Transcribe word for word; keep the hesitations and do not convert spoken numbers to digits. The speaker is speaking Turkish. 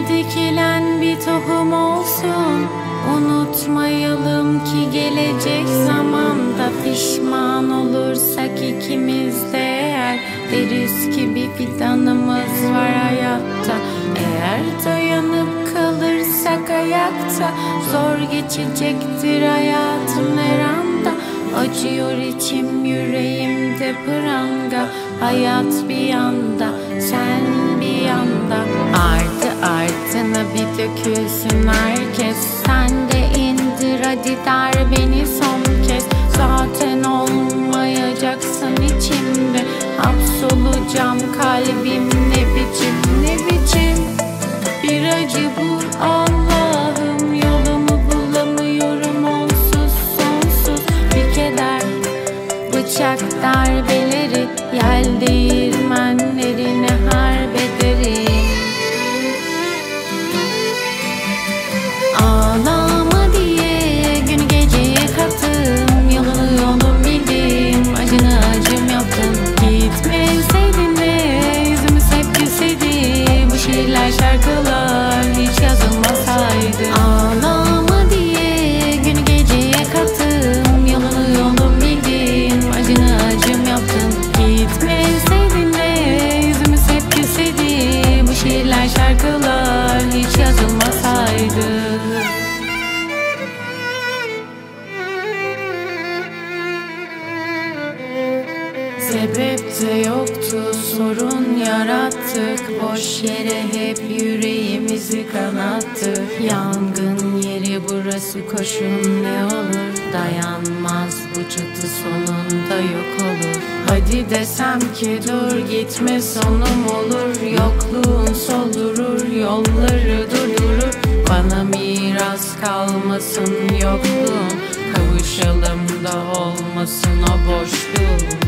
dikilen bir tohum olsun. Unutmayalım ki gelecek zamanda pişman olursak ikimiz de eğer, deriz ki bir fidanımız var hayatta. Eğer dayanıp kalırsak ayakta, zor geçecektir hayatım her anda. Acıyor içim, yüreğimde pranga. Hayat bir yanda, sen bir yanda. Ardı ardına bir dökülsün herkes. Sen de indir hadi der beni son kez. Zaten olmayacaksın içimde. Hapsolacağım kalbim, ne biçim ne biçim bir acı bu Allah'ım. Yolumu bulamıyorum onsuz sonsuz bir keder. Bıçak darbeleri, yel değirmenlerine harp ederim. Ağlama diye günü geceye kattım. Yolunu yolum bildim, acını acım yaptım. Gitmeseydin de yüzümüz hep gülseydi, bu şiirler şarkılar hiç yazılmasaydı. Ağlama diye günü geceye kattım. Yolunu yolum bildim, acını acım yaptım. Gitmeseydin de yüzümüz hep gülseydi, bu şiirler şarkılar hiç yazılmasaydı. Sebep de yoktu, sorun yarattık. Boş yere hep yüreğimizi kanattık. Yangın yeri burası, koşun ne olur. Dayanmaz bu çatı, sonunda yok olur. Hadi desem ki dur gitme, sonum olur. Yokluğun soldurur, yolları durdurur. Bana miras kalmasın yokluğun, kavuşalım da olmasın o boşluğun.